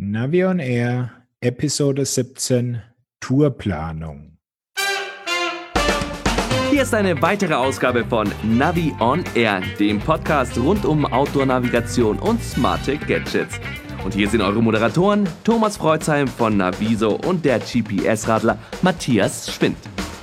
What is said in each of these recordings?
Navi on Air, Episode 17, Tourplanung. Hier ist eine weitere Ausgabe von Navi on Air, dem Podcast rund um Outdoor-Navigation und smarte Gadgets. Und hier sind eure Moderatoren Thomas Freuzheim von Naviso und der GPS-Radler Matthias Schwind.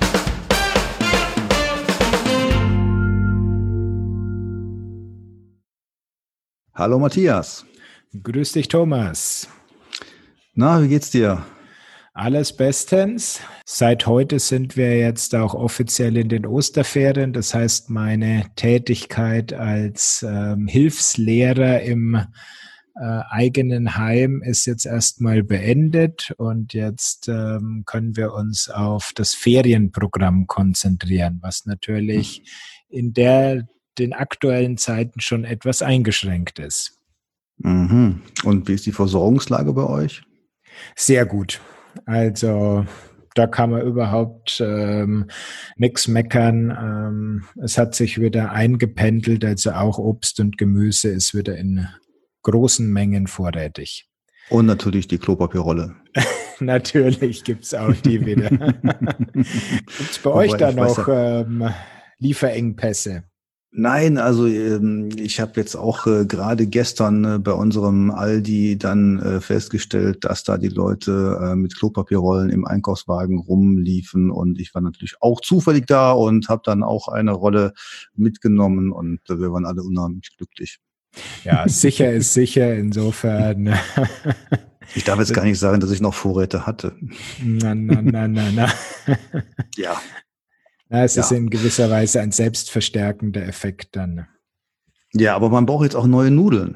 Hallo Matthias. Grüß dich, Thomas. Na, wie geht's dir? Alles bestens. Seit heute sind wir jetzt auch offiziell in den Osterferien. Das heißt, meine Tätigkeit als Hilfslehrer im eigenen Heim ist jetzt erstmal beendet und jetzt können wir uns auf das Ferienprogramm konzentrieren, was natürlich in den aktuellen Zeiten schon etwas eingeschränkt ist. Mhm. Und wie ist die Versorgungslage bei euch? Sehr gut. Also da kann man überhaupt nichts meckern. Es hat sich wieder eingependelt, also auch Obst und Gemüse ist wieder in großen Mengen vorrätig. Und natürlich die Klopapierrolle. Natürlich gibt's auch die wieder. Gibt's bei euch da noch Lieferengpässe? Nein, also ich habe jetzt auch gerade gestern bei unserem Aldi dann festgestellt, dass da die Leute mit Klopapierrollen im Einkaufswagen rumliefen und ich war natürlich auch zufällig da und habe dann auch eine Rolle mitgenommen und wir waren alle unheimlich glücklich. Ja, sicher ist sicher, insofern. Ich darf jetzt gar nicht sagen, dass ich noch Vorräte hatte. Na. Ja. Na, es ist in gewisser Weise ein selbstverstärkender Effekt dann. Ja, aber man braucht jetzt auch neue Nudeln.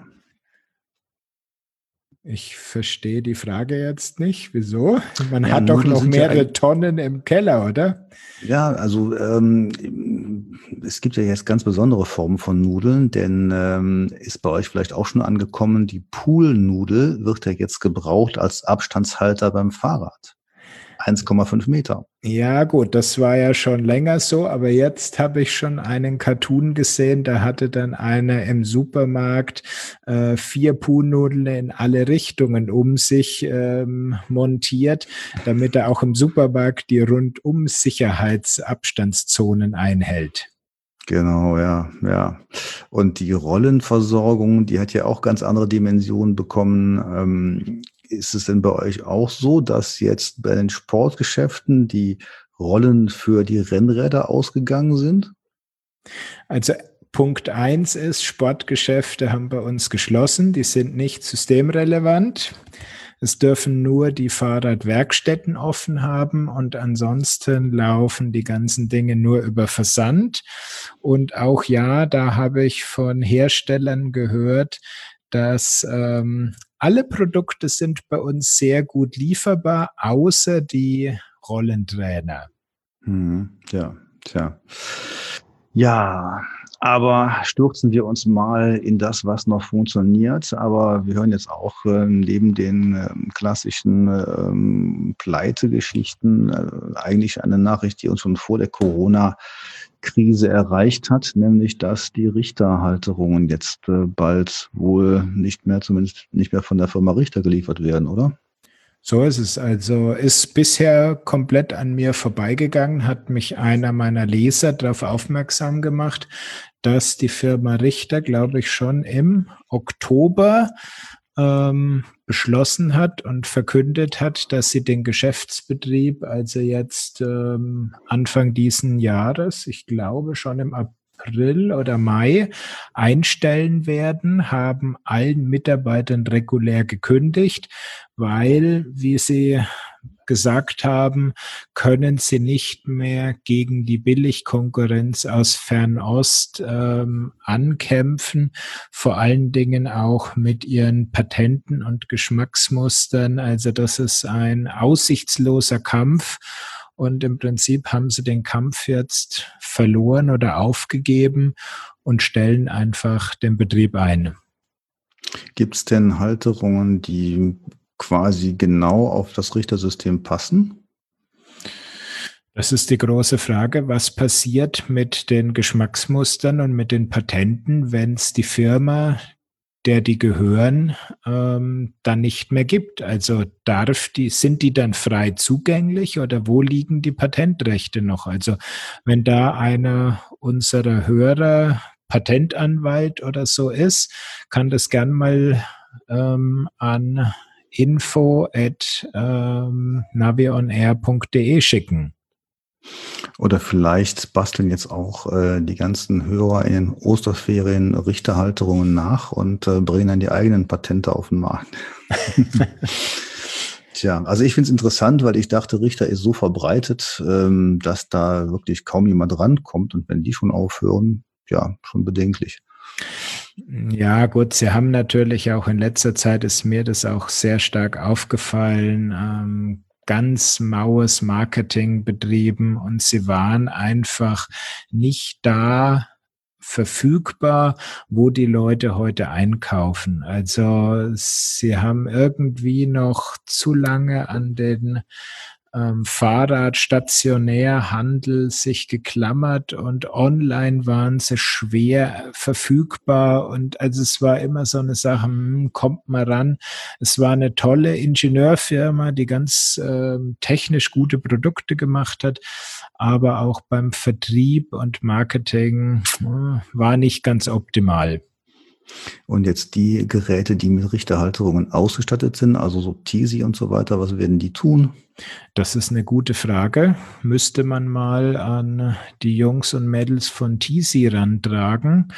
Ich verstehe die Frage jetzt nicht. Wieso? Man hat doch noch mehrere Tonnen im Keller, oder? Ja, also es gibt ja jetzt ganz besondere Formen von Nudeln, denn ist bei euch vielleicht auch schon angekommen, die Poolnudel wird ja jetzt gebraucht als Abstandshalter beim Fahrrad. 1,5 Meter. Ja gut, das war ja schon länger so, aber jetzt habe ich schon einen Cartoon gesehen, da hatte dann einer im Supermarkt 4 Poolnudeln in alle Richtungen um sich montiert, damit er auch im Supermarkt die rundum Sicherheitsabstandszonen einhält. Genau, ja. Und die Rollenversorgung, die hat ja auch ganz andere Dimensionen bekommen. Ist es denn bei euch auch so, dass jetzt bei den Sportgeschäften die Rollen für die Rennräder ausgegangen sind? Also Punkt 1 ist, Sportgeschäfte haben bei uns geschlossen, die sind nicht systemrelevant. Es dürfen nur die Fahrradwerkstätten offen haben und ansonsten laufen die ganzen Dinge nur über Versand. Und auch da habe ich von Herstellern gehört, dass alle Produkte sind bei uns sehr gut lieferbar, außer die Rollentrainer. Ja, aber stürzen wir uns mal in das, was noch funktioniert. Aber wir hören jetzt auch neben den klassischen Pleitegeschichten eigentlich eine Nachricht, die uns schon vor der Corona-Krise erreicht hat, nämlich, dass die Richterhalterungen jetzt bald wohl zumindest nicht mehr von der Firma Richter geliefert werden, oder? So ist es. Also ist bisher komplett an mir vorbeigegangen, hat mich einer meiner Leser darauf aufmerksam gemacht, dass die Firma Richter, glaube ich, schon im Oktober beschlossen hat und verkündet hat, dass sie den Geschäftsbetrieb, also jetzt Anfang diesen Jahres, ich glaube schon im April oder Mai, einstellen werden, haben allen Mitarbeitern regulär gekündigt, weil, wie sie gesagt haben, können sie nicht mehr gegen die Billigkonkurrenz aus Fernost ankämpfen, vor allen Dingen auch mit ihren Patenten und Geschmacksmustern. Also das ist ein aussichtsloser Kampf. Und im Prinzip haben sie den Kampf jetzt verloren oder aufgegeben und stellen einfach den Betrieb ein. Gibt es denn Halterungen, die quasi genau auf das Richtersystem passen? Das ist die große Frage. Was passiert mit den Geschmacksmustern und mit den Patenten, wenn es die Firma, der die gehören, dann nicht mehr gibt. Also sind die dann frei zugänglich oder wo liegen die Patentrechte noch? Also wenn da einer unserer Hörer Patentanwalt oder so ist, kann das gern mal an info@navionair.de schicken. Oder vielleicht basteln jetzt auch die ganzen Hörer in den Osterferien Richterhalterungen nach und bringen dann die eigenen Patente auf den Markt. Tja, also ich finde es interessant, weil ich dachte, Richter ist so verbreitet, dass da wirklich kaum jemand rankommt. Und wenn die schon aufhören, ja, schon bedenklich. Ja, gut, sie haben natürlich auch in letzter Zeit, ist mir das auch sehr stark aufgefallen, ganz maues Marketing betrieben und sie waren einfach nicht da verfügbar, wo die Leute heute einkaufen. Also sie haben irgendwie noch zu lange an den Fahrradstationärhandel sich geklammert und online waren sie schwer verfügbar und also es war immer so eine Sache, kommt mal ran. Es war eine tolle Ingenieurfirma, die ganz technisch gute Produkte gemacht hat, aber auch beim Vertrieb und Marketing war nicht ganz optimal. Und jetzt die Geräte, die mit Richterhalterungen ausgestattet sind, also so Tisi und so weiter, was werden die tun? Das ist eine gute Frage. Müsste man mal an die Jungs und Mädels von Tisi rantragen.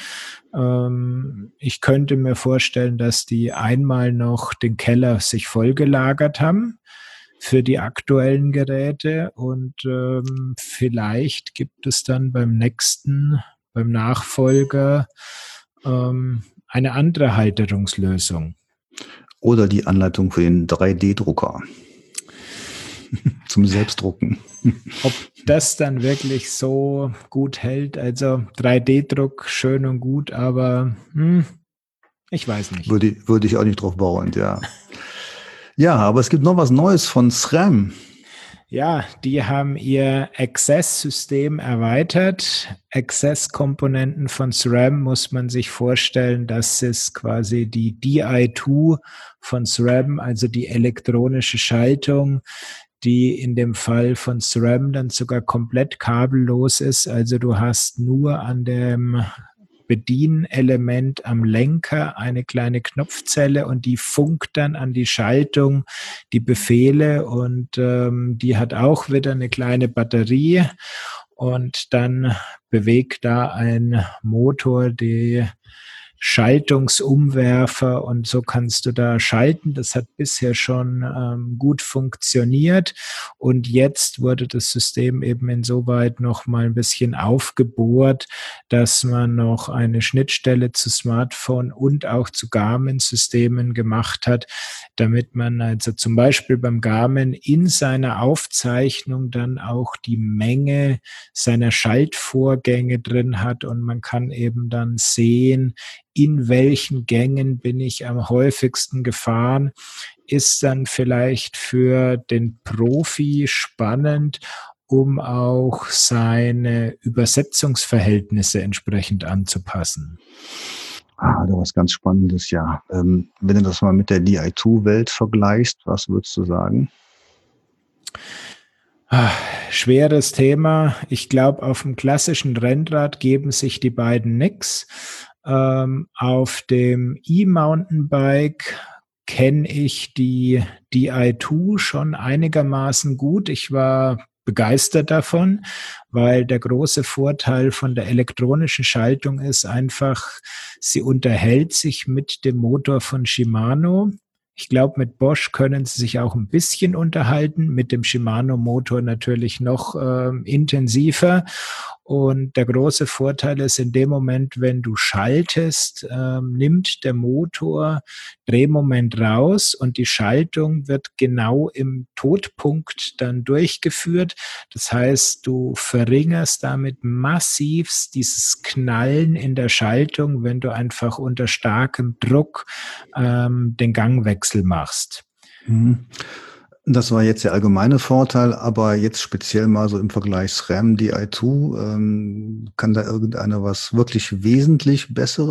Ich könnte mir vorstellen, dass die einmal noch den Keller sich vollgelagert haben für die aktuellen Geräte und vielleicht gibt es dann beim Nachfolger eine andere Halterungslösung. Oder die Anleitung für den 3D-Drucker zum Selbstdrucken. Ob das dann wirklich so gut hält, also 3D-Druck schön und gut, aber ich weiß nicht. Würde ich auch nicht drauf bauen, ja. Ja, aber es gibt noch was Neues von SRAM. Ja, die haben ihr Access-System erweitert. Access-Komponenten von SRAM muss man sich vorstellen, das ist quasi die DI2 von SRAM, also die elektronische Schaltung, die in dem Fall von SRAM dann sogar komplett kabellos ist. Also du hast nur an dem Bedienelement am Lenker eine kleine Knopfzelle und die funkt dann an die Schaltung die Befehle und die hat auch wieder eine kleine Batterie und dann bewegt da ein Motor die Schaltungsumwerfer und so kannst du da schalten. Das hat bisher schon gut funktioniert und jetzt wurde das System eben insoweit noch mal ein bisschen aufgebohrt, dass man noch eine Schnittstelle zu Smartphone und auch zu Garmin-Systemen gemacht hat, damit man also zum Beispiel beim Garmin in seiner Aufzeichnung dann auch die Menge seiner Schaltvorgänge drin hat und man kann eben dann sehen, in welchen Gängen bin ich am häufigsten gefahren, ist dann vielleicht für den Profi spannend, um auch seine Übersetzungsverhältnisse entsprechend anzupassen. Da was ganz Spannendes, ja. Wenn du das mal mit der DI2-Welt vergleichst, was würdest du sagen? Schweres Thema. Ich glaube, auf dem klassischen Rennrad geben sich die beiden nix. Auf dem E-Mountainbike kenne ich die DI2 schon einigermaßen gut. Ich war begeistert davon, weil der große Vorteil von der elektronischen Schaltung ist einfach, sie unterhält sich mit dem Motor von Shimano. Ich glaube, mit Bosch können sie sich auch ein bisschen unterhalten, mit dem Shimano-Motor natürlich noch intensiver. Und der große Vorteil ist in dem Moment, wenn du schaltest, nimmt der Motor Drehmoment raus und die Schaltung wird genau im Todpunkt dann durchgeführt. Das heißt, du verringerst damit massivst dieses Knallen in der Schaltung, wenn du einfach unter starkem Druck den Gangwechsel machst. Das war jetzt der allgemeine Vorteil, aber jetzt speziell mal so im Vergleich SRAM, DI2, kann da irgendeiner was wirklich wesentlich Besseres?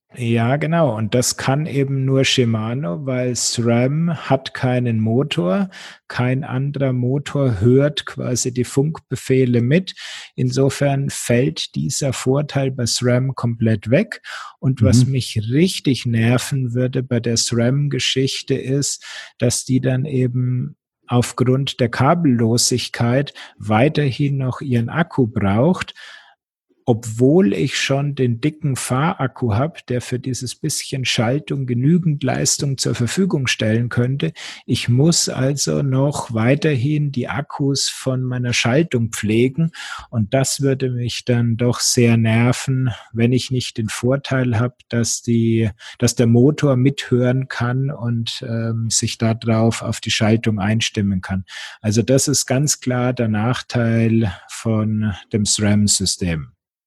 Ja, genau. Und das kann eben nur Shimano, weil SRAM hat keinen Motor. Kein anderer Motor hört quasi die Funkbefehle mit. Insofern fällt dieser Vorteil bei SRAM komplett weg. Und was Mhm. mich richtig nerven würde bei der SRAM-Geschichte ist, dass die dann eben aufgrund der Kabellosigkeit weiterhin noch ihren Akku braucht, obwohl ich schon den dicken Fahrakku habe, der für dieses bisschen Schaltung genügend Leistung zur Verfügung stellen könnte. Ich muss also noch weiterhin die Akkus von meiner Schaltung pflegen und das würde mich dann doch sehr nerven, wenn ich nicht den Vorteil habe, dass der Motor mithören kann und sich darauf auf die Schaltung einstimmen kann. Also das ist ganz klar der Nachteil von dem SRAM-System.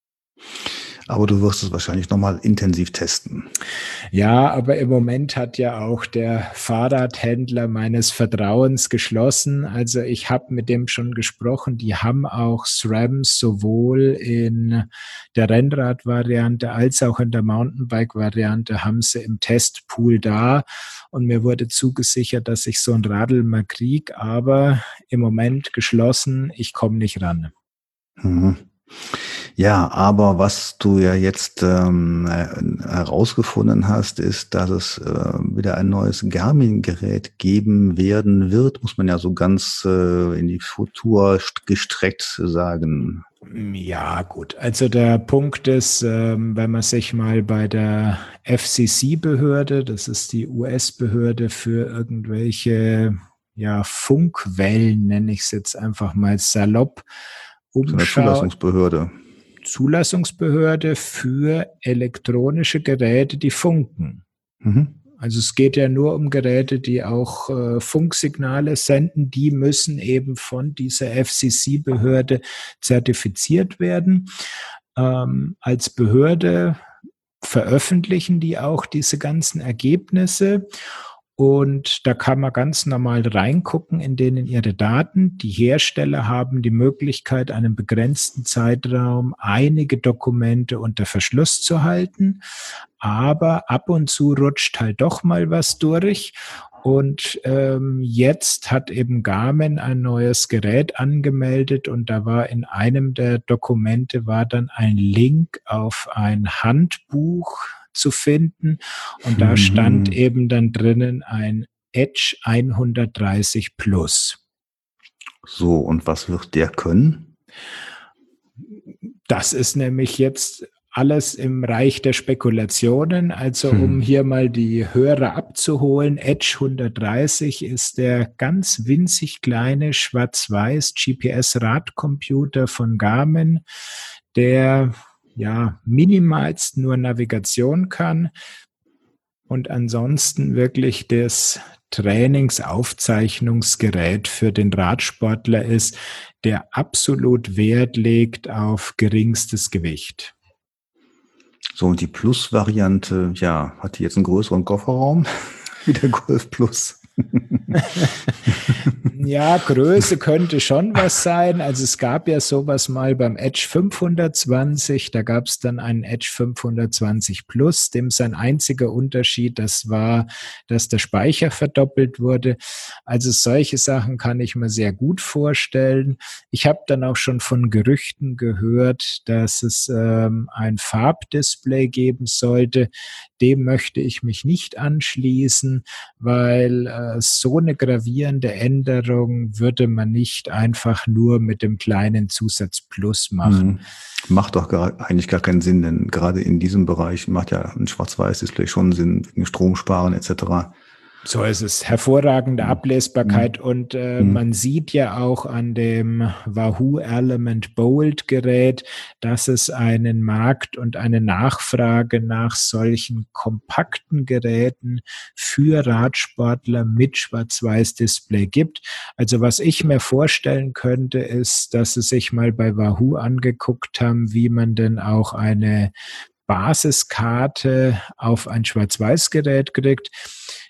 Aber du wirst es wahrscheinlich nochmal intensiv testen. Ja, aber im Moment hat ja auch der Fahrradhändler meines Vertrauens geschlossen. Also ich habe mit dem schon gesprochen. Die haben auch SRAMs sowohl in der Rennrad-Variante als auch in der Mountainbike-Variante haben sie im Testpool da. Und mir wurde zugesichert, dass ich so ein Radl mal kriege, aber im Moment geschlossen. Ich komme nicht ran. Mhm. Ja, aber was du ja jetzt herausgefunden hast, ist, dass es wieder ein neues Garmin-Gerät geben werden wird, muss man ja so ganz in die Futur gestreckt sagen. Ja, gut. Also der Punkt ist, wenn man sich mal bei der FCC-Behörde, das ist die US-Behörde für irgendwelche Funkwellen, nenne ich es jetzt einfach mal salopp, So eine umschaut. Zulassungsbehörde. Zulassungsbehörde für elektronische Geräte, die funken. Mhm. Also es geht ja nur um Geräte, die auch Funksignale senden. Die müssen eben von dieser FCC-Behörde zertifiziert werden. Als Behörde veröffentlichen die auch diese ganzen Ergebnisse. Und da kann man ganz normal reingucken in denen ihre Daten. Die Hersteller haben die Möglichkeit, einen begrenzten Zeitraum einige Dokumente unter Verschluss zu halten. Aber ab und zu rutscht halt doch mal was durch. Und jetzt hat eben Garmin ein neues Gerät angemeldet und da war in einem der Dokumente war dann ein Link auf ein Handbuch zu finden und da stand eben dann drinnen ein Edge 130 Plus. So, und was wird der können? Das ist nämlich jetzt alles im Reich der Spekulationen. Also um hier mal die Hörer abzuholen, Edge 130 ist der ganz winzig kleine schwarz-weiß GPS-Radcomputer von Garmin, der minimalst nur Navigation kann und ansonsten wirklich das Trainingsaufzeichnungsgerät für den Radsportler ist, der absolut Wert legt auf geringstes Gewicht. So, und die Plus-Variante, hat die jetzt einen größeren Kofferraum wie der Golf Plus? Ja, Größe könnte schon was sein. Also es gab ja sowas mal beim Edge 520, da gab es dann einen Edge 520 Plus, dem sein einziger Unterschied, das war, dass der Speicher verdoppelt wurde. Also solche Sachen kann ich mir sehr gut vorstellen. Ich habe dann auch schon von Gerüchten gehört, dass es ein Farbdisplay geben sollte. Dem möchte ich mich nicht anschließen, weil so eine gravierende Änderung würde man nicht einfach nur mit dem kleinen Zusatz Plus machen. Macht doch eigentlich gar keinen Sinn, denn gerade in diesem Bereich macht ja ein Schwarz-Weiß-Display schon Sinn, wegen Stromsparen etc. So ist es. Hervorragende Ablesbarkeit und man sieht ja auch an dem Wahoo Element Bold Gerät, dass es einen Markt und eine Nachfrage nach solchen kompakten Geräten für Radsportler mit Schwarz-Weiß-Display gibt. Also was ich mir vorstellen könnte, ist, dass sie sich mal bei Wahoo angeguckt haben, wie man denn auch eine Basiskarte auf ein Schwarz-Weiß-Gerät kriegt.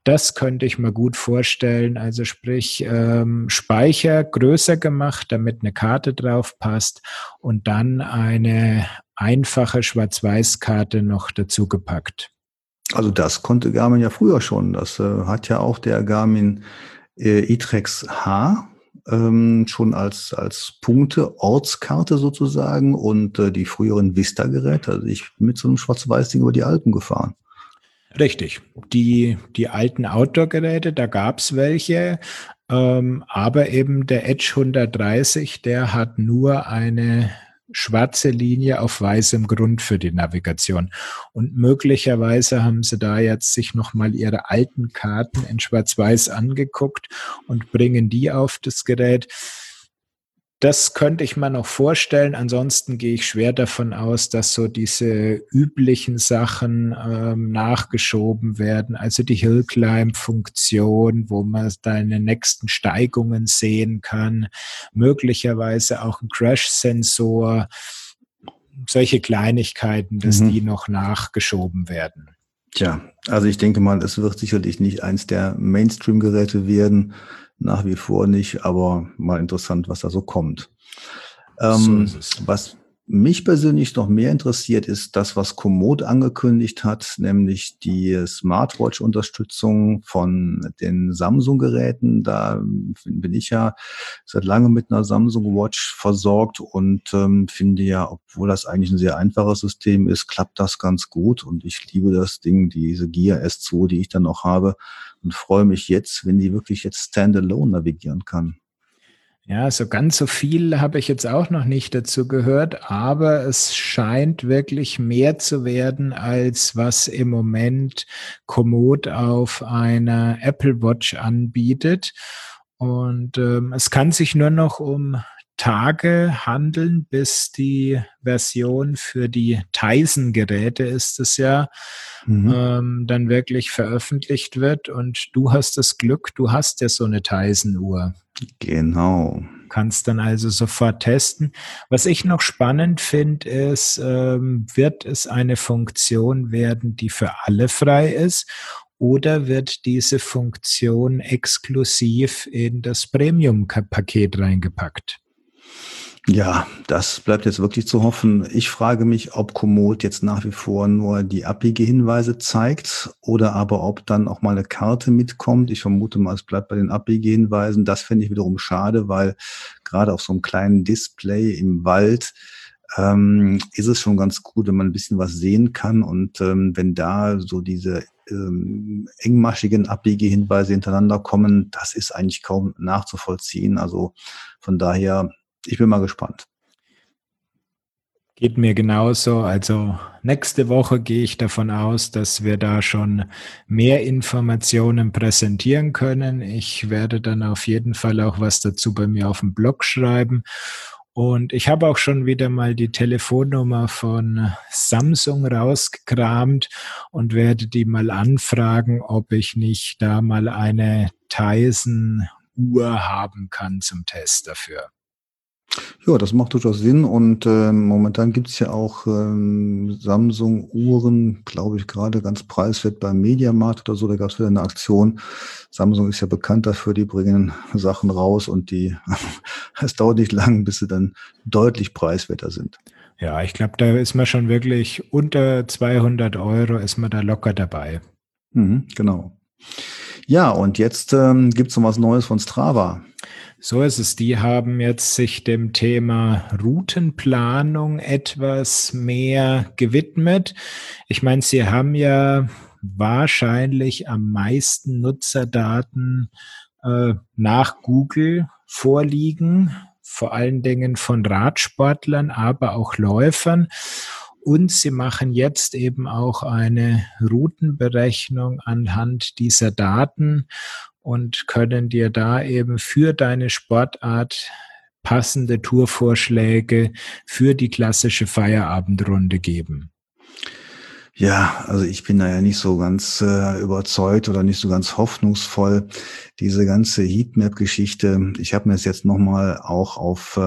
Das könnte ich mir gut vorstellen. Also sprich, Speicher größer gemacht, damit eine Karte drauf passt und dann eine einfache Schwarz-Weiß-Karte noch dazu gepackt. Also das konnte Garmin ja früher schon. Das hat ja auch der Garmin iTrex H schon als Punkte-Ortskarte sozusagen und die früheren Vista-Geräte. Also ich bin mit so einem Schwarz-Weiß-Ding über die Alpen gefahren. Richtig. Die alten Outdoor-Geräte, da gab's welche, aber eben der Edge 130, der hat nur eine schwarze Linie auf weißem Grund für die Navigation. Und möglicherweise haben sie da jetzt sich nochmal ihre alten Karten in Schwarz-Weiß angeguckt und bringen die auf das Gerät. Das könnte ich mir noch vorstellen. Ansonsten gehe ich schwer davon aus, dass so diese üblichen Sachen nachgeschoben werden. Also die Hill-Climb-Funktion, wo man deine nächsten Steigungen sehen kann. Möglicherweise auch ein Crash-Sensor. Solche Kleinigkeiten, dass die noch nachgeschoben werden. Tja, also ich denke mal, es wird sicherlich nicht eins der Mainstream-Geräte werden. Nach wie vor nicht, aber mal interessant, was da so kommt. So ist es. Was mich persönlich noch mehr interessiert, ist das, was Komoot angekündigt hat, nämlich die Smartwatch-Unterstützung von den Samsung-Geräten. Da bin ich ja seit langem mit einer Samsung Watch versorgt und finde ja, obwohl das eigentlich ein sehr einfaches System ist, klappt das ganz gut. Und ich liebe das Ding, diese Gear S2, die ich dann noch habe, und freue mich jetzt, wenn die wirklich jetzt standalone navigieren kann. Ja, so ganz so viel habe ich jetzt auch noch nicht dazu gehört, aber es scheint wirklich mehr zu werden, als was im Moment Komoot auf einer Apple Watch anbietet. Und es kann sich nur noch um Tage handeln, bis die Version für die Tizen-Geräte ist es ja, dann wirklich veröffentlicht wird. Und du hast das Glück, du hast ja so eine Tizen-Uhr. Genau. Kannst dann also sofort testen. Was ich noch spannend finde, ist, wird es eine Funktion werden, die für alle frei ist, oder wird diese Funktion exklusiv in das Premium-Paket reingepackt? Ja, das bleibt jetzt wirklich zu hoffen. Ich frage mich, ob Komoot jetzt nach wie vor nur die Abbiegehinweise zeigt oder aber ob dann auch mal eine Karte mitkommt. Ich vermute mal, es bleibt bei den Abbiegehinweisen. Das fände ich wiederum schade, weil gerade auf so einem kleinen Display im Wald ist es schon ganz gut, wenn man ein bisschen was sehen kann. Und wenn da so diese engmaschigen Abbiegehinweise hintereinander kommen, das ist eigentlich kaum nachzuvollziehen. Also von daher, ich bin mal gespannt. Geht mir genauso. Also nächste Woche gehe ich davon aus, dass wir da schon mehr Informationen präsentieren können. Ich werde dann auf jeden Fall auch was dazu bei mir auf dem Blog schreiben. Und ich habe auch schon wieder mal die Telefonnummer von Samsung rausgekramt und werde die mal anfragen, ob ich nicht da mal eine Tizen-Uhr haben kann zum Test dafür. Ja, das macht durchaus Sinn und momentan gibt es ja auch Samsung-Uhren, glaube ich, gerade ganz preiswert beim Mediamarkt oder so, da gab es wieder eine Aktion. Samsung ist ja bekannt dafür, die bringen Sachen raus und es dauert nicht lang, bis sie dann deutlich preiswerter sind. Ja, ich glaube, da ist man schon wirklich unter 200 € ist man da locker dabei. Genau. Ja, und jetzt gibt es noch was Neues von Strava. So ist es. Die haben jetzt sich dem Thema Routenplanung etwas mehr gewidmet. Ich meine, sie haben ja wahrscheinlich am meisten Nutzerdaten nach Google vorliegen, vor allen Dingen von Radsportlern, aber auch Läufern. Und sie machen jetzt eben auch eine Routenberechnung anhand dieser Daten und können dir da eben für deine Sportart passende Tourvorschläge für die klassische Feierabendrunde geben. Ja, also ich bin da ja nicht so ganz überzeugt oder nicht so ganz hoffnungsvoll. Diese ganze Heatmap-Geschichte, ich habe mir das jetzt nochmal auch auf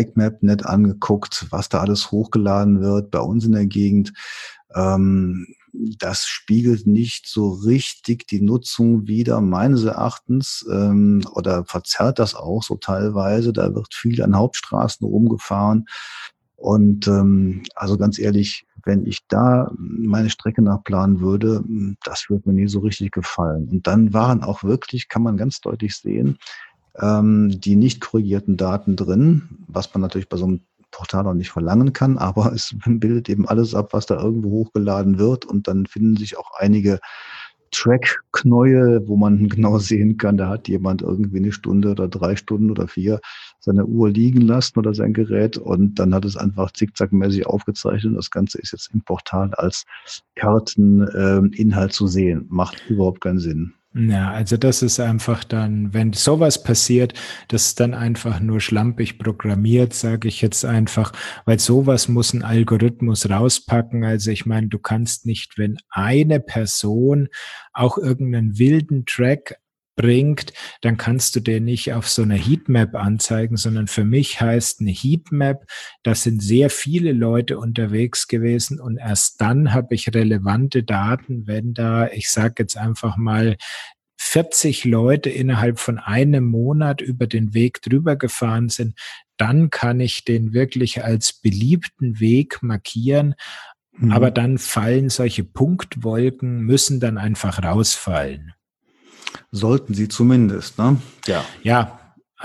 BikeMap.net angeguckt, was da alles hochgeladen wird bei uns in der Gegend. das spiegelt nicht so richtig die Nutzung wider, meines Erachtens, oder verzerrt das auch so teilweise. Da wird viel an Hauptstraßen rumgefahren. Und also ganz ehrlich, wenn ich da meine Strecke nachplanen würde, das würde mir nie so richtig gefallen. Und dann waren auch wirklich, kann man ganz deutlich sehen, die nicht korrigierten Daten drin, was man natürlich bei so einem Portal auch nicht verlangen kann, aber es bildet eben alles ab, was da irgendwo hochgeladen wird. Und dann finden sich auch einige Track-Knäuel, wo man genau sehen kann, da hat jemand irgendwie 1 Stunde oder 3 Stunden oder 4 seine Uhr liegen lassen oder sein Gerät und dann hat es einfach zickzackmäßig aufgezeichnet. Das Ganze ist jetzt im Portal als Karteninhalt zu sehen. Macht überhaupt keinen Sinn. Ja, also das ist einfach dann, wenn sowas passiert, das ist dann einfach nur schlampig programmiert, sage ich jetzt einfach, weil sowas muss ein Algorithmus rauspacken. Also ich meine, du kannst nicht, wenn eine Person auch irgendeinen wilden Track bringt, dann kannst du den nicht auf so einer Heatmap anzeigen, sondern für mich heißt eine Heatmap, da sind sehr viele Leute unterwegs gewesen und erst dann habe ich relevante Daten, wenn da, ich sage jetzt einfach mal, 40 Leute innerhalb von einem Monat über den Weg drüber gefahren sind, dann kann ich den wirklich als beliebten Weg markieren. Aber dann fallen solche Punktwolken, müssen dann einfach rausfallen. Sollten sie zumindest, ne? Ja. Ja,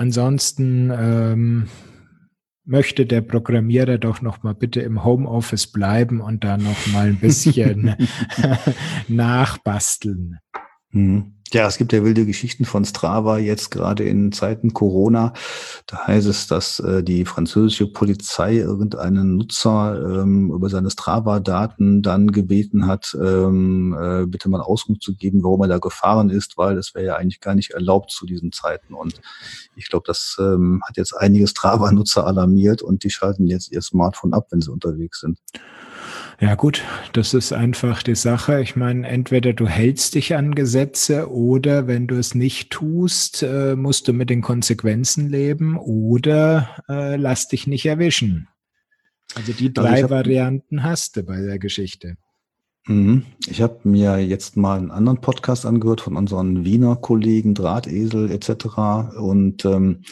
ansonsten möchte der Programmierer doch noch mal bitte im Homeoffice bleiben und da noch mal ein bisschen nachbasteln. Ja, es gibt ja wilde Geschichten von Strava jetzt gerade in Zeiten Corona. Da heißt es, dass die französische Polizei irgendeinen Nutzer über seine Strava-Daten dann gebeten hat, bitte mal Auskunft zu geben, warum er da gefahren ist, weil es wäre ja eigentlich gar nicht erlaubt zu diesen Zeiten. Und ich glaube, das hat jetzt einige Strava-Nutzer alarmiert und die schalten jetzt ihr Smartphone ab, wenn sie unterwegs sind. Ja gut, das ist einfach die Sache. Ich meine, entweder du hältst dich an Gesetze oder wenn du es nicht tust, musst du mit den Konsequenzen leben oder lass dich nicht erwischen. Also die 3 Varianten hast du bei der Geschichte. Ich habe mir jetzt mal einen anderen Podcast angehört von unseren Wiener Kollegen, Drahtesel etc. Und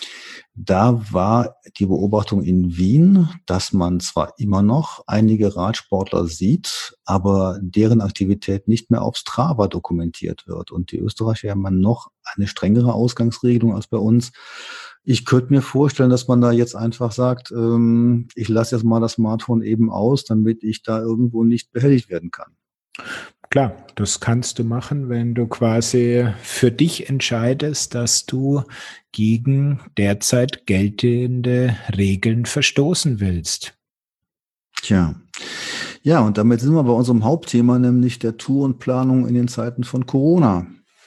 da war die Beobachtung in Wien, dass man zwar immer noch einige Radsportler sieht, aber deren Aktivität nicht mehr auf Strava dokumentiert wird. Und die Österreicher haben noch eine strengere Ausgangsregelung als bei uns. Ich könnte mir vorstellen, dass man da jetzt einfach sagt, ich lasse jetzt mal das Smartphone eben aus, damit ich da irgendwo nicht behelligt werden kann. Klar, das kannst du machen, wenn du quasi für dich entscheidest, dass du gegen derzeit geltende Regeln verstoßen willst. Tja, ja, und damit sind wir bei unserem Hauptthema, nämlich der Tourenplanung in den Zeiten von Corona.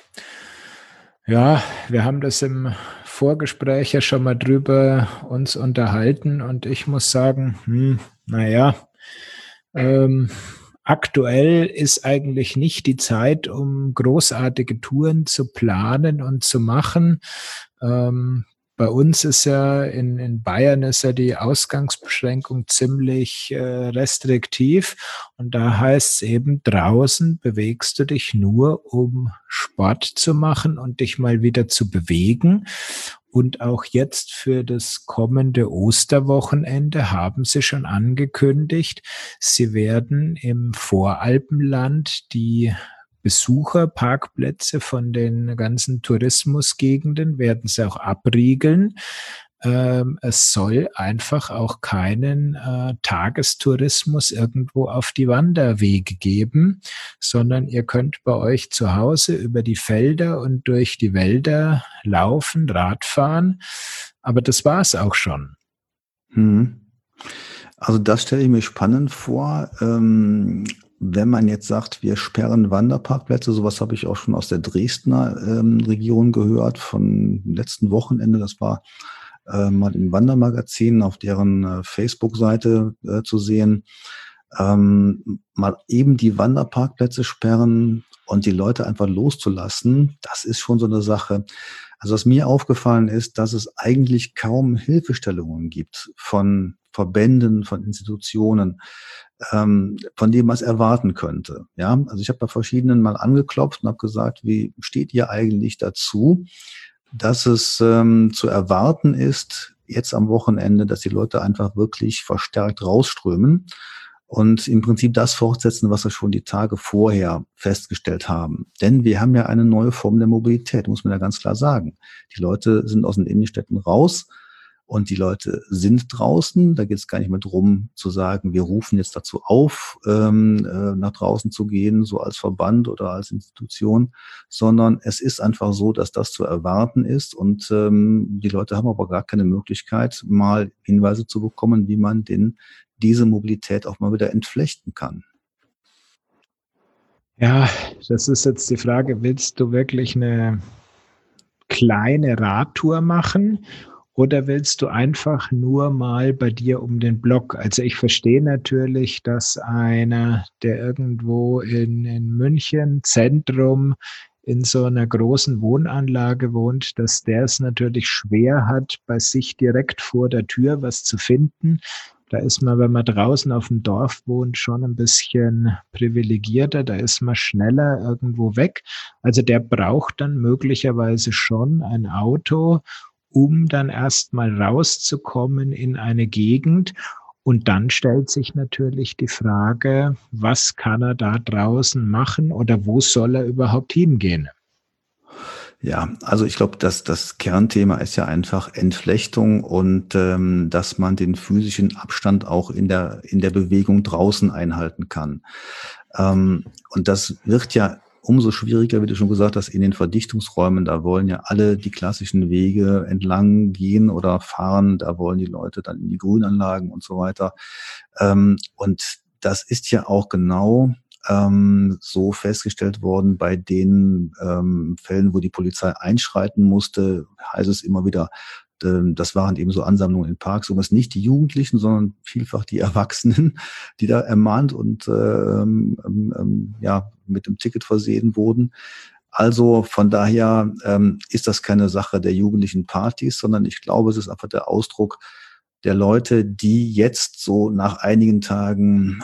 Ja, wir haben das im Vorgespräch ja schon mal drüber uns unterhalten und ich muss sagen, aktuell ist eigentlich nicht die Zeit, um großartige Touren zu planen und zu machen. Bei uns ist ja in Bayern ist ja die Ausgangsbeschränkung ziemlich restriktiv und da heißt es eben, draußen bewegst du dich nur, um Sport zu machen und dich mal wieder zu bewegen. Und auch jetzt für das kommende Osterwochenende haben sie schon angekündigt, sie werden im Voralpenland die Besucherparkplätze von den ganzen Tourismusgegenden werden sie auch abriegeln. Es soll einfach auch keinen Tagestourismus irgendwo auf die Wanderwege geben, sondern ihr könnt bei euch zu Hause über die Felder und durch die Wälder laufen, Radfahren. Aber das war's auch schon. Also das stelle ich mir spannend vor. Wenn man jetzt sagt, wir sperren Wanderparkplätze, sowas habe ich auch schon aus der Dresdner Region gehört von letzten Wochenende. Das war mal im Wandermagazin auf deren Facebook-Seite zu sehen. Mal eben die Wanderparkplätze sperren und die Leute einfach loszulassen, das ist schon so eine Sache. Also was mir aufgefallen ist, dass es eigentlich kaum Hilfestellungen gibt von Verbänden, von Institutionen. von dem man es erwarten könnte. Ja, also ich habe bei verschiedenen mal angeklopft und habe gesagt, wie steht ihr eigentlich dazu, dass es zu erwarten ist, jetzt am Wochenende, dass die Leute einfach wirklich verstärkt rausströmen und im Prinzip das fortsetzen, was wir schon die Tage vorher festgestellt haben. Denn wir haben ja eine neue Form der Mobilität, muss man ja ganz klar sagen. Die Leute sind aus den Innenstädten raus und die Leute sind draußen. Da geht es gar nicht mehr drum zu sagen, wir rufen jetzt dazu auf, nach draußen zu gehen, so als Verband oder als Institution, sondern es ist einfach so, dass das zu erwarten ist und die Leute haben aber gar keine Möglichkeit, mal Hinweise zu bekommen, wie man diese Mobilität auch mal wieder entflechten kann. Ja, das ist jetzt die Frage, willst du wirklich eine kleine Radtour machen oder willst du einfach nur mal bei dir um den Block? Also ich verstehe natürlich, dass einer, der irgendwo in München Zentrum in so einer großen Wohnanlage wohnt, dass der es natürlich schwer hat, bei sich direkt vor der Tür was zu finden. Da ist man, wenn man draußen auf dem Dorf wohnt, schon ein bisschen privilegierter. Da ist man schneller irgendwo weg. Also der braucht dann möglicherweise schon ein Auto, um dann erstmal rauszukommen in eine Gegend. Und dann stellt sich natürlich die Frage, was kann er da draußen machen oder wo soll er überhaupt hingehen? Ja, also ich glaube, dass das Kernthema ist ja einfach Entflechtung und dass man den physischen Abstand auch in der Bewegung draußen einhalten kann. Und das wird ja umso schwieriger, wie du schon gesagt hast, in den Verdichtungsräumen. Da wollen ja alle die klassischen Wege entlang gehen oder fahren. Da wollen die Leute dann in die Grünanlagen und so weiter. Und das ist ja auch genau so festgestellt worden bei den Fällen, wo die Polizei einschreiten musste, heißt es immer wieder, das waren eben so Ansammlungen in Parks, und es nicht die Jugendlichen, sondern vielfach die Erwachsenen, die da ermahnt und ja mit dem Ticket versehen wurden. Also von daher ist das keine Sache der jugendlichen Partys, sondern ich glaube, es ist einfach der Ausdruck der Leute, die jetzt so nach einigen Tagen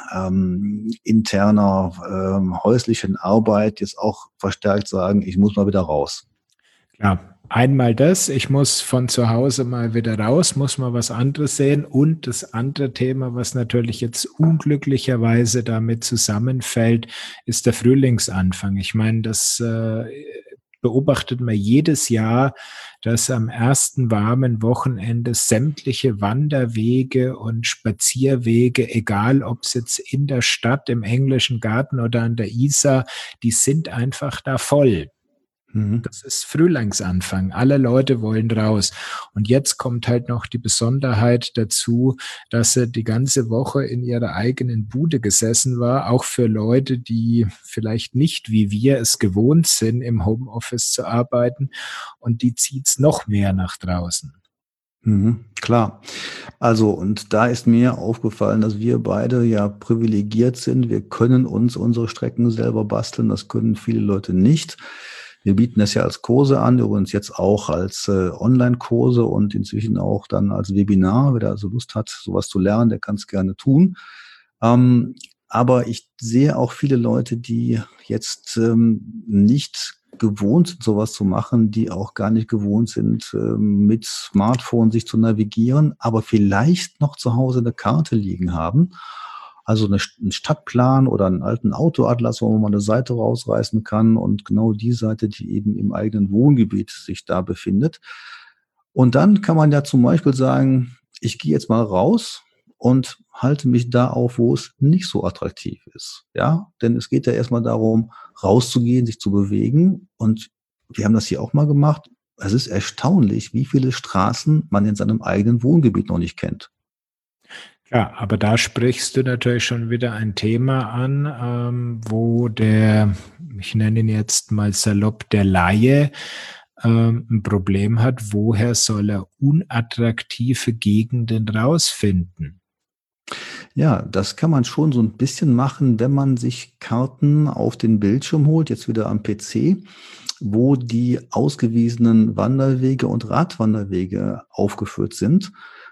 interner häuslichen Arbeit jetzt auch verstärkt sagen, ich muss mal wieder raus. Klar, einmal das, ich muss von zu Hause mal wieder raus, muss mal was anderes sehen. Und das andere Thema, was natürlich jetzt unglücklicherweise damit zusammenfällt, ist der Frühlingsanfang. Ich meine, das beobachtet man jedes Jahr, dass am ersten warmen Wochenende sämtliche Wanderwege und Spazierwege, egal ob es jetzt in der Stadt, im Englischen Garten oder an der Isar, die sind einfach da voll. Das ist Frühlingsanfang. Alle Leute wollen raus. Und jetzt kommt halt noch die Besonderheit dazu, dass sie die ganze Woche in ihrer eigenen Bude gesessen war, auch für Leute, die vielleicht nicht wie wir es gewohnt sind, im Homeoffice zu arbeiten. Und die zieht's noch mehr nach draußen. Klar. Also, und da ist mir aufgefallen, dass wir beide ja privilegiert sind. Wir können uns unsere Strecken selber basteln. Das können viele Leute nicht. Wir bieten das ja als Kurse an, übrigens jetzt auch als Online-Kurse und inzwischen auch dann als Webinar. Wer da also Lust hat, sowas zu lernen, der kann es gerne tun. Aber ich sehe auch viele Leute, die jetzt nicht gewohnt sind, sowas zu machen, die auch gar nicht gewohnt sind, mit Smartphone sich zu navigieren, aber vielleicht noch zu Hause eine Karte liegen haben. Also einen Stadtplan oder einen alten Autoatlas, wo man eine Seite rausreißen kann und genau die Seite, die eben im eigenen Wohngebiet sich da befindet. Und dann kann man ja zum Beispiel sagen, ich gehe jetzt mal raus und halte mich da auf, wo es nicht so attraktiv ist. Ja, denn es geht ja erstmal darum, rauszugehen, sich zu bewegen. Und wir haben das hier auch mal gemacht. Es ist erstaunlich, wie viele Straßen man in seinem eigenen Wohngebiet noch nicht kennt. Ja, aber da sprichst du natürlich schon wieder ein Thema an, wo ich nenne ihn jetzt mal salopp, der Laie ein Problem hat. Woher soll er unattraktive Gegenden rausfinden? Ja, das kann man schon so ein bisschen machen, wenn man sich Karten auf den Bildschirm holt, jetzt wieder am PC, wo die ausgewiesenen Wanderwege und Radwanderwege aufgeführt sind.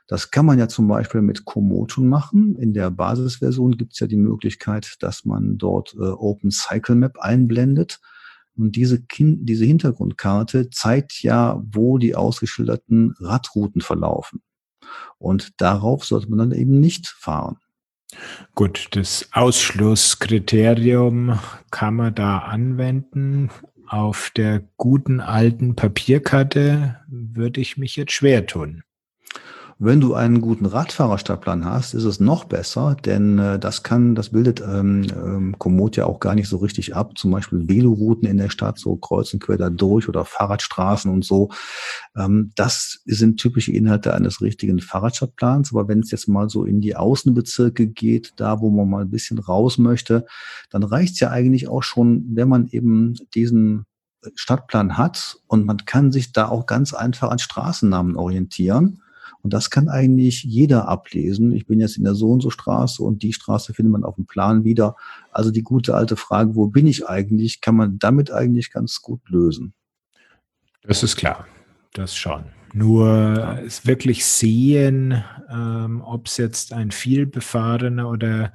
Das kann man ja zum Beispiel mit Komoot schon machen. In der Basisversion gibt es ja die Möglichkeit, dass man dort Open Cycle Map einblendet. Und diese Hintergrundkarte zeigt ja, wo die ausgeschilderten Radrouten verlaufen. Und darauf sollte man dann eben nicht fahren. Gut, das Ausschlusskriterium kann man da anwenden. Auf der guten alten Papierkarte würde ich mich jetzt schwer tun. Wenn du einen guten Radfahrerstadtplan hast, ist es noch besser, denn das bildet Komoot ja auch gar nicht so richtig ab. Zum Beispiel Velorouten in der Stadt, so kreuz und quer da durch oder Fahrradstraßen und so. Das sind typische Inhalte eines richtigen Fahrradstadtplans. Aber wenn es jetzt mal so in die Außenbezirke geht, da wo man mal ein bisschen raus möchte, dann reicht es ja eigentlich auch schon, wenn man eben diesen Stadtplan hat und man kann sich da auch ganz einfach an Straßennamen orientieren. Und das kann eigentlich jeder ablesen. Ich bin jetzt in der So-und-so-Straße und die Straße findet man auf dem Plan wieder. Also die gute alte Frage, wo bin ich eigentlich, kann man damit eigentlich ganz gut lösen. Das ist klar, das schon. Nur es wirklich sehen, ob es jetzt ein vielbefahrener oder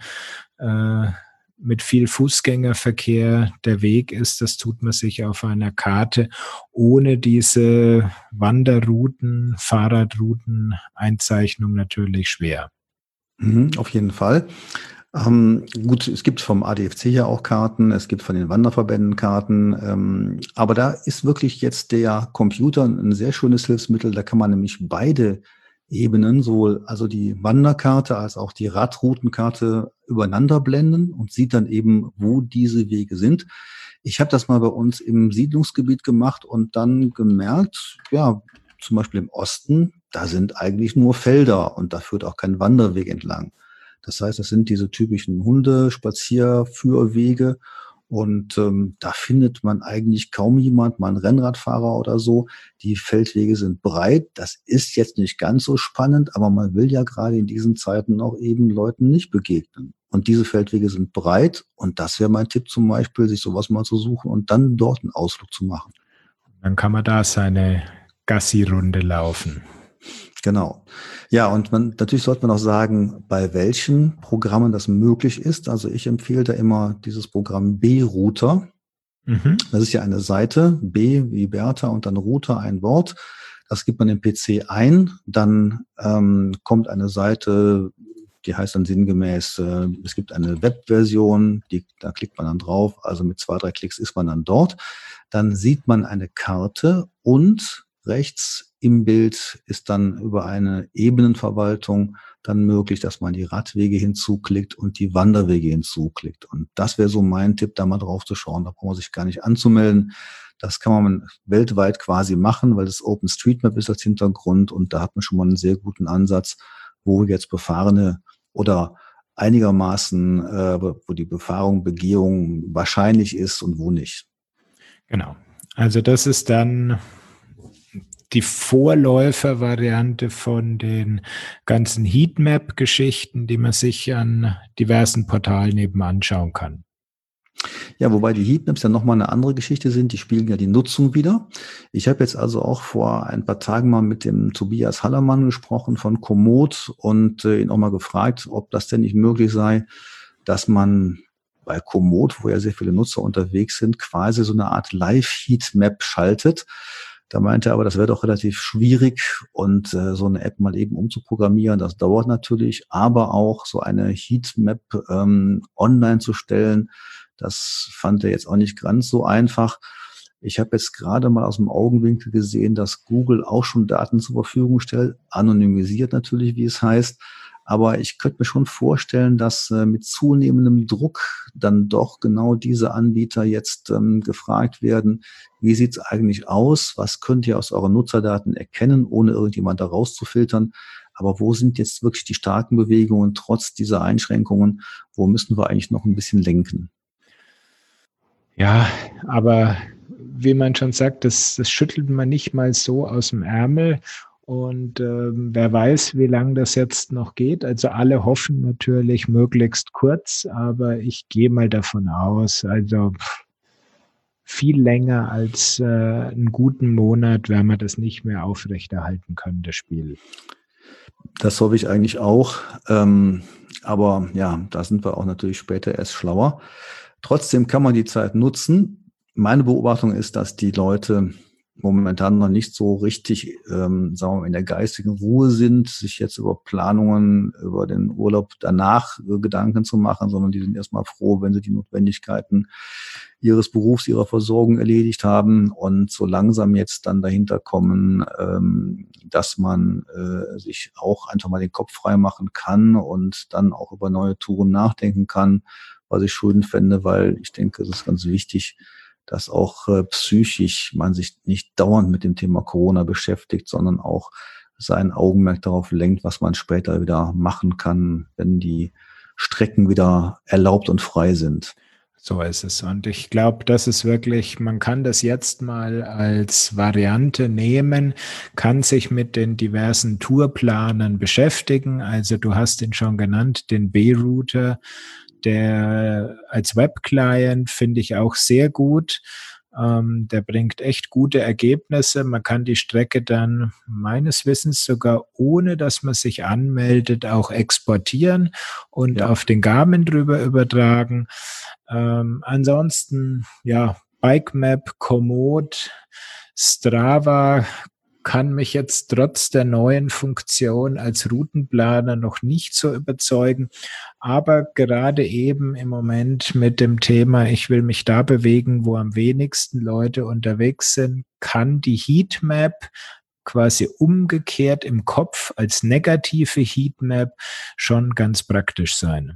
mit viel Fußgängerverkehr der Weg ist, das tut man sich auf einer Karte ohne diese Wanderrouten, Fahrradrouten, Einzeichnung natürlich schwer. Auf jeden Fall. Gut, es gibt vom ADFC ja auch Karten, es gibt von den Wanderverbänden Karten, aber da ist wirklich jetzt der Computer ein sehr schönes Hilfsmittel. Da kann man nämlich beide Ebenen, sowohl also die Wanderkarte als auch die Radroutenkarte übereinander blenden und sieht dann eben, wo diese Wege sind. Ich habe das mal bei uns im Siedlungsgebiet gemacht und dann gemerkt, ja, zum Beispiel im Osten, da sind eigentlich nur Felder und da führt auch kein Wanderweg entlang. Das heißt, das sind diese typischen Spazierführwege. Und da findet man eigentlich kaum jemand, mal einen Rennradfahrer oder so. Die Feldwege sind breit. Das ist jetzt nicht ganz so spannend, aber man will ja gerade in diesen Zeiten auch eben Leuten nicht begegnen. Und diese Feldwege sind breit. Und das wäre mein Tipp zum Beispiel, sich sowas mal zu suchen und dann dort einen Ausflug zu machen. Dann kann man da seine Gassi-Runde laufen. Genau. Ja, und natürlich sollte man auch sagen, bei welchen Programmen das möglich ist. Also ich empfehle da immer dieses Programm B-Router. Das ist ja eine Seite, B wie Bertha und dann Router, ein Wort. Das gibt man im PC ein. Dann kommt eine Seite, die heißt dann sinngemäß, es gibt eine Webversion, da klickt man dann drauf. Also mit 2, 3 Klicks ist man dann dort. Dann sieht man eine Karte und rechts im Bild ist dann über eine Ebenenverwaltung dann möglich, dass man die Radwege hinzuklickt und die Wanderwege hinzuklickt. Und das wäre so mein Tipp, da mal drauf zu schauen. Da braucht man sich gar nicht anzumelden. Das kann man weltweit quasi machen, weil das OpenStreetMap ist als Hintergrund und da hat man schon mal einen sehr guten Ansatz, wo jetzt befahrene oder einigermaßen, wo die Befahrung, Begehung wahrscheinlich ist und wo nicht. Genau. Also das ist dann die Vorläufervariante von den ganzen Heatmap-Geschichten, die man sich an diversen Portalen eben anschauen kann. Ja, wobei die Heatmaps ja nochmal eine andere Geschichte sind. Die spiegeln ja die Nutzung wider. Ich habe jetzt also auch vor ein paar Tagen mal mit dem Tobias Hallermann gesprochen von Komoot und ihn auch mal gefragt, ob das denn nicht möglich sei, dass man bei Komoot, wo ja sehr viele Nutzer unterwegs sind, quasi so eine Art Live-Heatmap schaltet. Da meinte er aber, das wäre doch relativ schwierig und so eine App mal eben umzuprogrammieren, das dauert natürlich, aber auch so eine Heatmap online zu stellen, das fand er jetzt auch nicht ganz so einfach. Ich habe jetzt gerade mal aus dem Augenwinkel gesehen, dass Google auch schon Daten zur Verfügung stellt, anonymisiert natürlich, wie es heißt. Aber ich könnte mir schon vorstellen, dass mit zunehmendem Druck dann doch genau diese Anbieter jetzt gefragt werden, wie sieht's eigentlich aus? Was könnt ihr aus euren Nutzerdaten erkennen, ohne irgendjemand da rauszufiltern? Aber wo sind jetzt wirklich die starken Bewegungen trotz dieser Einschränkungen? Wo müssen wir eigentlich noch ein bisschen lenken? Ja, aber wie man schon sagt, das schüttelt man nicht mal so aus dem Ärmel. Und wer weiß, wie lange das jetzt noch geht. Also alle hoffen natürlich möglichst kurz, aber ich gehe mal davon aus, also viel länger als einen guten Monat werden wir das nicht mehr aufrechterhalten können, das Spiel. Das hoffe ich eigentlich auch. Aber ja, da sind wir auch natürlich später erst schlauer. Trotzdem kann man die Zeit nutzen. Meine Beobachtung ist, dass die Leute momentan noch nicht so richtig, sagen wir mal, in der geistigen Ruhe sind, sich jetzt über Planungen, über den Urlaub danach Gedanken zu machen, sondern die sind erstmal froh, wenn sie die Notwendigkeiten ihres Berufs, ihrer Versorgung erledigt haben und so langsam jetzt dann dahinter kommen, dass man sich auch einfach mal den Kopf frei machen kann und dann auch über neue Touren nachdenken kann, was ich schön fände, weil ich denke, es ist ganz wichtig, dass auch psychisch man sich nicht dauernd mit dem Thema Corona beschäftigt, sondern auch sein Augenmerk darauf lenkt, was man später wieder machen kann, wenn die Strecken wieder erlaubt und frei sind. So ist es. Und ich glaube, das ist wirklich, man kann das jetzt mal als Variante nehmen, kann sich mit den diversen Tourplanern beschäftigen. Also du hast ihn schon genannt, den B-Router, der als Web-Client finde ich auch sehr gut. Der bringt echt gute Ergebnisse. Man kann die Strecke dann meines Wissens sogar ohne, dass man sich anmeldet, auch exportieren und auf den Garmin drüber übertragen. Ansonsten, ja, Bikemap, Komoot, Strava kann mich jetzt trotz der neuen Funktion als Routenplaner noch nicht so überzeugen. Aber gerade eben im Moment mit dem Thema, ich will mich da bewegen, wo am wenigsten Leute unterwegs sind, kann die Heatmap quasi umgekehrt im Kopf als negative Heatmap schon ganz praktisch sein.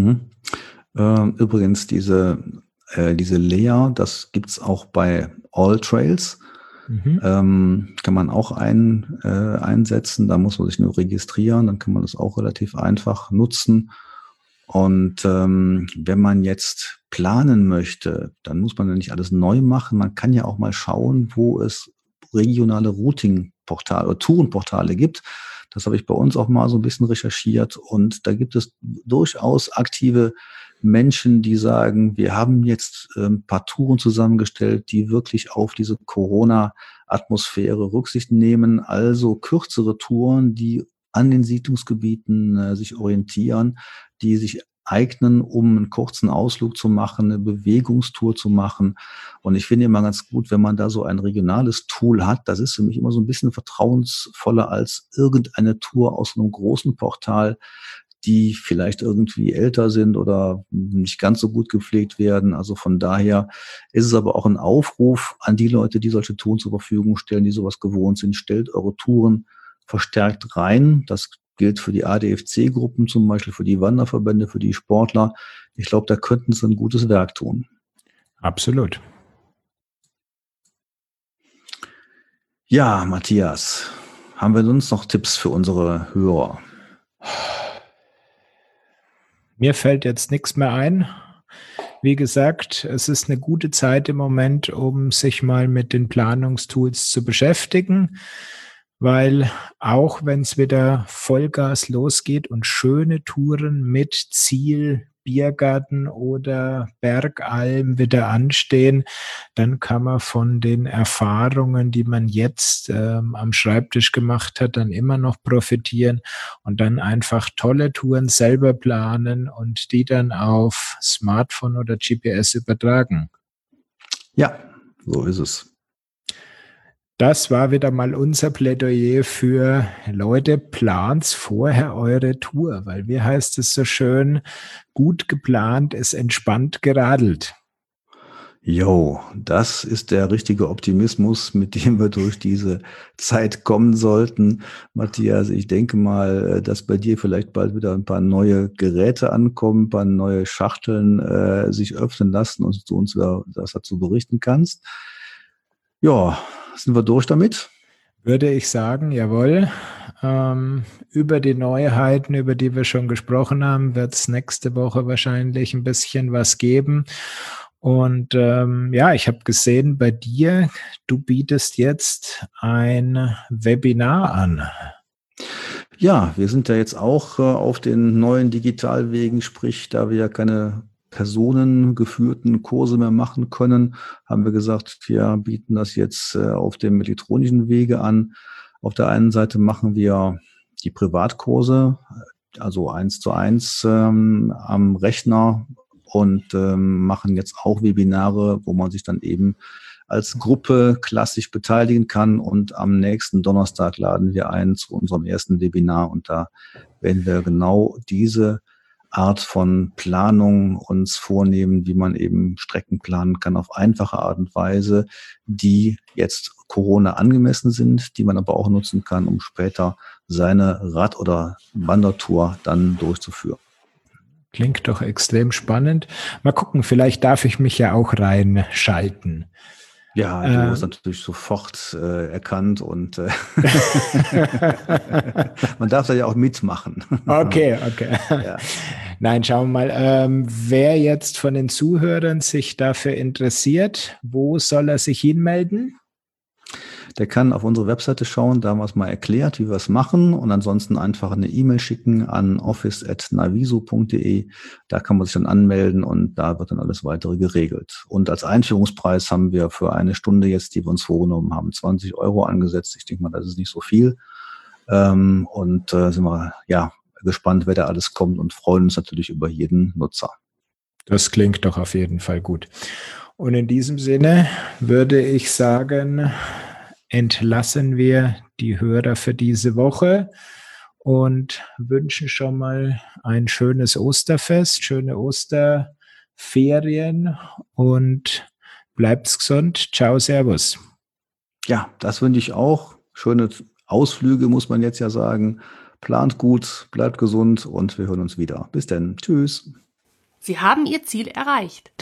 Übrigens, diese Layer, das gibt's auch bei AllTrails. Kann man auch einsetzen, da muss man sich nur registrieren, dann kann man das auch relativ einfach nutzen. Und wenn man jetzt planen möchte, dann muss man ja nicht alles neu machen. Man kann ja auch mal schauen, wo es regionale Routing-Portale oder Tourenportale gibt. Das habe ich bei uns auch mal so ein bisschen recherchiert. Und da gibt es durchaus aktive Menschen, die sagen, wir haben jetzt ein paar Touren zusammengestellt, die wirklich auf diese Corona-Atmosphäre Rücksicht nehmen. Also kürzere Touren, die an den Siedlungsgebieten sich orientieren, die sich eignen, um einen kurzen Ausflug zu machen, eine Bewegungstour zu machen. Und ich finde immer ganz gut, wenn man da so ein regionales Tool hat, das ist für mich immer so ein bisschen vertrauensvoller als irgendeine Tour aus einem großen Portal, die vielleicht irgendwie älter sind oder nicht ganz so gut gepflegt werden. Also von daher ist es aber auch ein Aufruf an die Leute, die solche Touren zur Verfügung stellen, die sowas gewohnt sind. Stellt eure Touren verstärkt rein. Das gilt für die ADFC-Gruppen zum Beispiel, für die Wanderverbände, für die Sportler. Ich glaube, da könnten sie ein gutes Werk tun. Absolut. Ja, Matthias, haben wir sonst noch Tipps für unsere Hörer? Mir fällt jetzt nichts mehr ein. Wie gesagt, es ist eine gute Zeit im Moment, um sich mal mit den Planungstools zu beschäftigen, weil auch wenn es wieder Vollgas losgeht und schöne Touren mit Ziel, Biergarten oder Bergalm wieder anstehen, dann kann man von den Erfahrungen, die man jetzt am Schreibtisch gemacht hat, dann immer noch profitieren und dann einfach tolle Touren selber planen und die dann auf Smartphone oder GPS übertragen. Ja, so ist es. Das war wieder mal unser Plädoyer für Leute, plant vorher eure Tour, weil wie heißt es so schön, gut geplant ist entspannt geradelt. Jo, das ist der richtige Optimismus, mit dem wir durch diese Zeit kommen sollten. Matthias, ich denke mal, dass bei dir vielleicht bald wieder ein paar neue Geräte ankommen, ein paar neue Schachteln sich öffnen lassen und du uns das dazu berichten kannst. Ja, sind wir durch damit? Würde ich sagen, jawohl. Über die Neuheiten, über die wir schon gesprochen haben, wird es nächste Woche wahrscheinlich ein bisschen was geben. Und ja, ich habe gesehen bei dir, du bietest jetzt ein Webinar an. Ja, wir sind ja jetzt auch auf den neuen Digitalwegen, sprich, da wir ja keine personengeführten Kurse mehr machen können, haben wir gesagt, wir bieten das jetzt auf dem elektronischen Wege an. Auf der einen Seite machen wir die Privatkurse, also 1:1 am Rechner und machen jetzt auch Webinare, wo man sich dann eben als Gruppe klassisch beteiligen kann. Und am nächsten Donnerstag laden wir ein zu unserem ersten Webinar. Und da werden wir genau diese Art von Planung uns vornehmen, wie man eben Strecken planen kann auf einfache Art und Weise, die jetzt Corona angemessen sind, die man aber auch nutzen kann, um später seine Rad- oder Wandertour dann durchzuführen. Klingt doch extrem spannend. Mal gucken, vielleicht darf ich mich ja auch reinschalten. Ja, du hast natürlich sofort erkannt und man darf da ja auch mitmachen. Okay. Ja. Nein, schauen wir mal, wer jetzt von den Zuhörern sich dafür interessiert, wo soll er sich hinmelden? Der kann auf unsere Webseite schauen, da haben wir es mal erklärt, wie wir es machen und ansonsten einfach eine E-Mail schicken an office@naviso.de. Da kann man sich dann anmelden und da wird dann alles weitere geregelt. Und als Einführungspreis haben wir für eine Stunde jetzt, die wir uns vorgenommen haben, 20 € angesetzt. Ich denke mal, das ist nicht so viel. Sind wir gespannt, wer da alles kommt und freuen uns natürlich über jeden Nutzer. Das klingt doch auf jeden Fall gut. Und in diesem Sinne würde ich sagen, entlassen wir die Hörer für diese Woche und wünschen schon mal ein schönes Osterfest, schöne Osterferien und bleibt's gesund. Ciao, servus. Ja, das wünsche ich auch. Schöne Ausflüge, muss man jetzt ja sagen. Plant gut, bleibt gesund und wir hören uns wieder. Bis dann. Tschüss. Sie haben Ihr Ziel erreicht.